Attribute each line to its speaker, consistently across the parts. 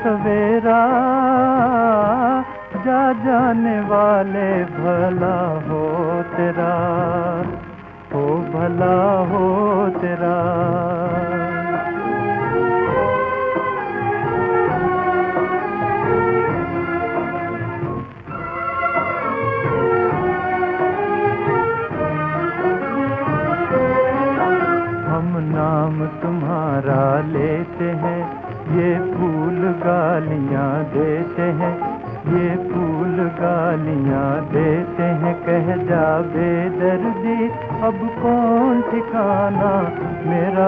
Speaker 1: सवेरा, जा जाने वाले भला हो तेरा, हो भला हो तेरा। हम नाम तुम्हारा लेते हैं, ये फूल गालियां देते हैं, ये फूल गालियां देते हैं। कह जा बेदर्दी अब कौन ठिकाना मेरा,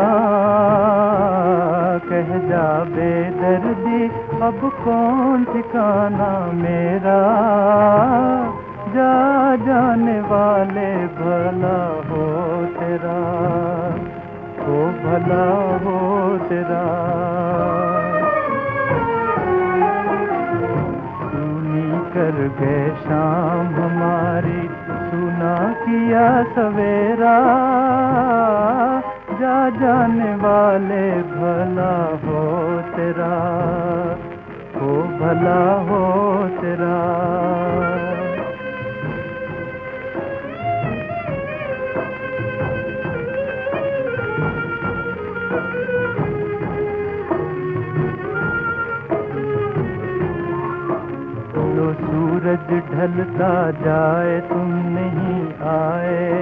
Speaker 1: कह जा बेदर्दी अब कौन ठिकाना मेरा। जा जाने वाले भला हो तेरा, हो भला हो तेरा। सुनी कर गए शाम हमारी, सुना किया सवेरा, जा जाने वाले भला हो तेरा, हो भला हो तेरा। लो सूरज ढलता जाए तुम नहीं आए,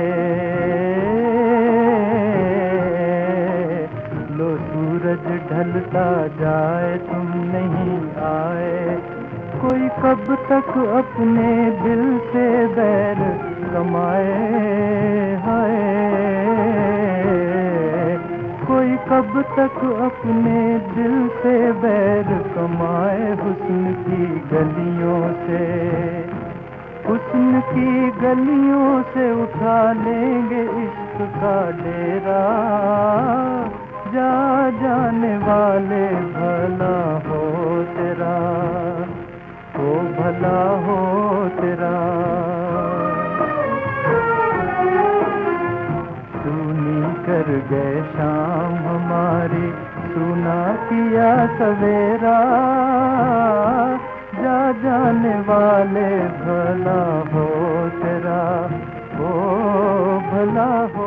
Speaker 1: लो सूरज ढलता जाए तुम नहीं आए। कोई कब तक अपने दिल से बैर कमाए, हाय कोई कब तक अपने दिल से बैर कमाए। हुस्न की गलियों से, हुस्न की गलियों से उठा लेंगे इश्क का डेरा। जा जाने वाले भला हो तेरा, हो भला हो तेरा। सुनी कर गए शाम हमारी, सुना किया सवेरा, जा जाने वाले भला हो तेरा, हो भला हो।